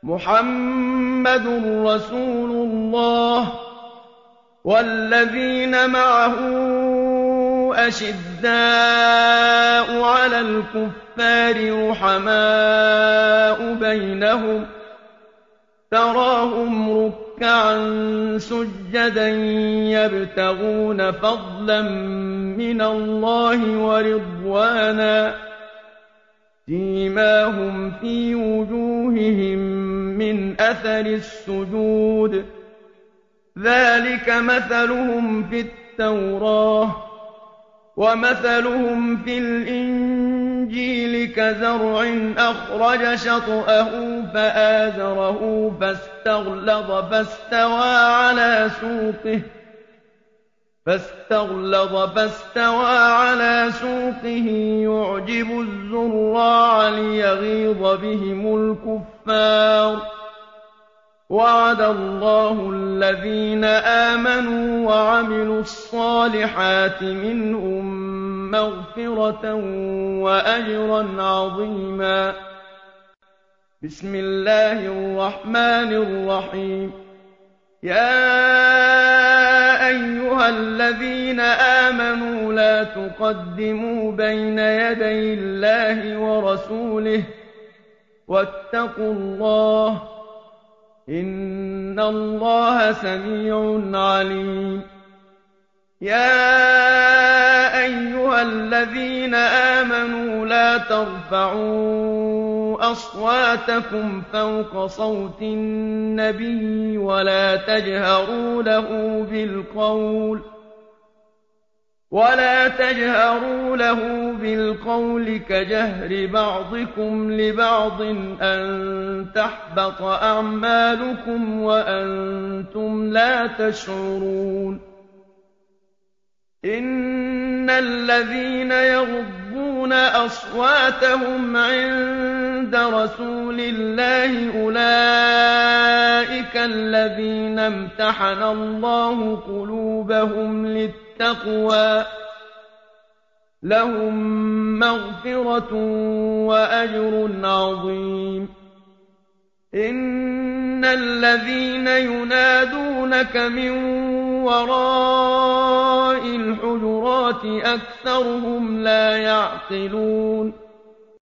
محمد رسول الله والذين معه أشداء على الكفار رحماء بينهم تراهم ركعا سجدا يبتغون فضلا من الله ورضوانا سيماهم في وجوههم من أثر السجود ذلك مثلهم في التوراة ومثلهم في الإنجيل كزرع أخرج شطأه فآزره فاستغلظ فاستوى على سوقه يعجب الزراع ليغيظ بهم الكفار وعد الله الذين آمنوا وعملوا الصالحات منهم مغفرة وأجرا عظيما بسم الله الرحمن الرحيم يا أيها الذين آمنوا لا تقدموا بين يدي الله ورسوله واتقوا الله إن الله سميع عليم يا أيها الذين آمنوا لا ترفعوا أصواتكم فوق صوت النبي ولا تجهروا له بالقول كجهر بعضكم لبعض أن تحبط أعمالكم وأنتم لا تشعرون إن الذين يغضون أصواتهم عند رسول الله أولئك الذين امتحن الله قلوبهم للتقوى لهم مغفرة وأجر عظيم إن الذين ينادونك من وراء الحجرات أكثرهم لا يعقلون